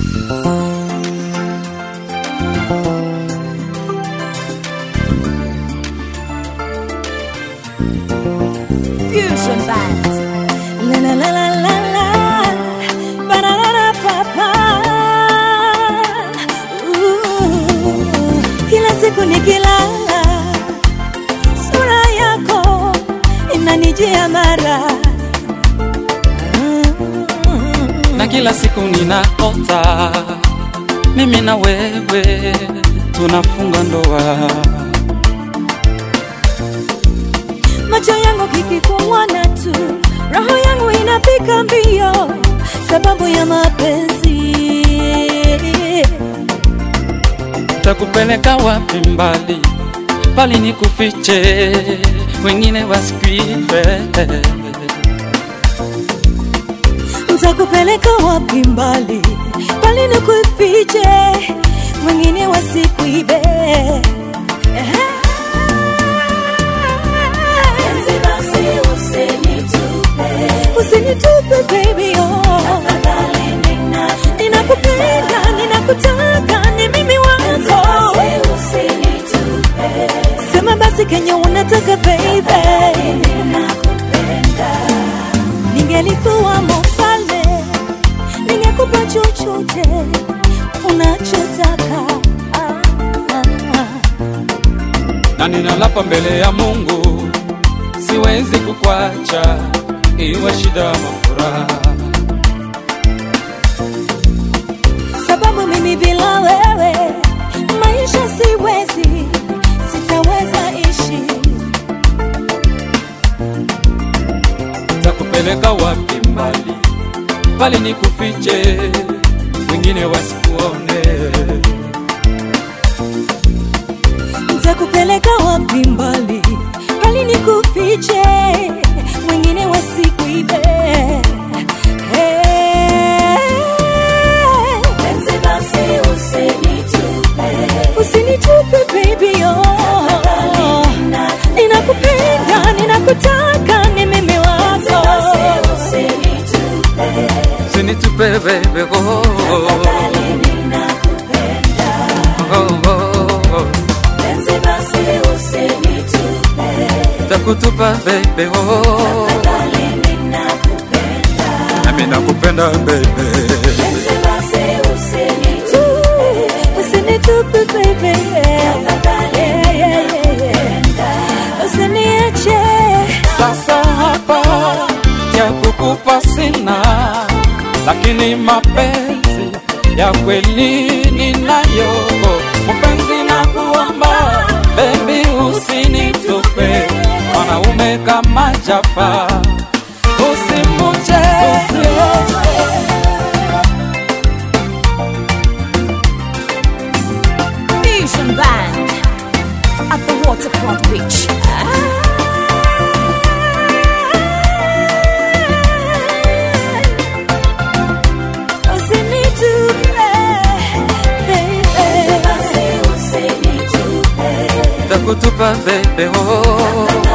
Fusion Band. La la la la la la, ba da da da pa pa. Kila siku nikilala, sura yako inanijia mara. Na kila siku ninaota mimi na wewe tunafunga ndoa. Macho yangu kikikuona tu, roho yangu inapika mbio, sababu ya mapenzi. Takupeleka wapi mbali, bali nikufiche, wengine wasikuibe. Takupeleka wapi mbali, bali nikufiche, wengine wasikuibe. Usinitupe baby, oh. Ninakupenda, ninakutaka, ni mimi wako. Sema basi kenye unataka baby. Ningelikuwa mfalme, ningekupa chochote unachotaka. Na ninalapa mbele ya Mungu, siwezi kukuacha iwe shida ama furaha. Sababu mimi bila wewe maisha siwezi, sitaweza ishi. Takupeleka wapi mbali, bali nikufiche, wengine wasikuone. Takupeleka wapi mbali, bali nikufiche, wengine wasikuibe. Usinitupe baby, oh. Ninakupenda, ninakutaka, ni mimi wako. Usinitupe baby, oh. Takutupa baby, oh. Nami nakupenda baby. Usinitupe baby, usiniache. Sasa hapa ya kukupa sina, lakini mapenzi ya kweli ninayo. Mpenzi na kuomba baby, usinitupe, wanaume kama Jaffa usimuje. Fusion Band at the Waterfront Beach. Takutupa baby, oh.